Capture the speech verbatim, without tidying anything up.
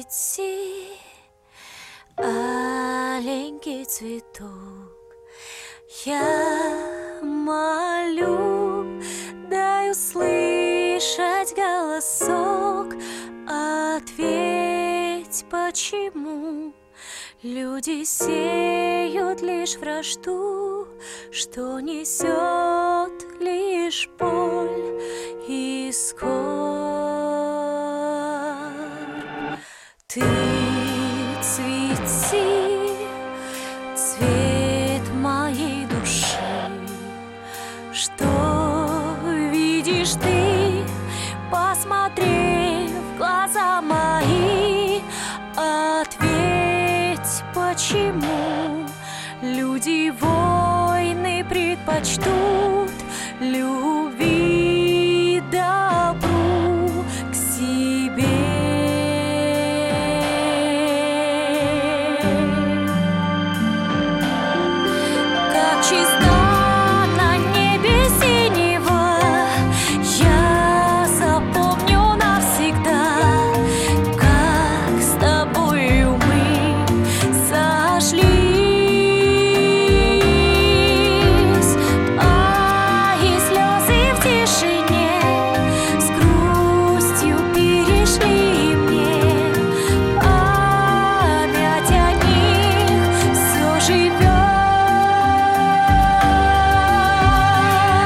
цвети, аленький цветок. Я молю, дай услышать голосок. Ответь, почему люди сеют лишь вражду, что несет лишь боль и скорбь. Ты цвети, цвет моей души. Что видишь ты, посмотри в глаза мои. Ответь, почему люди войны предпочтут любви добру к себе. Как чист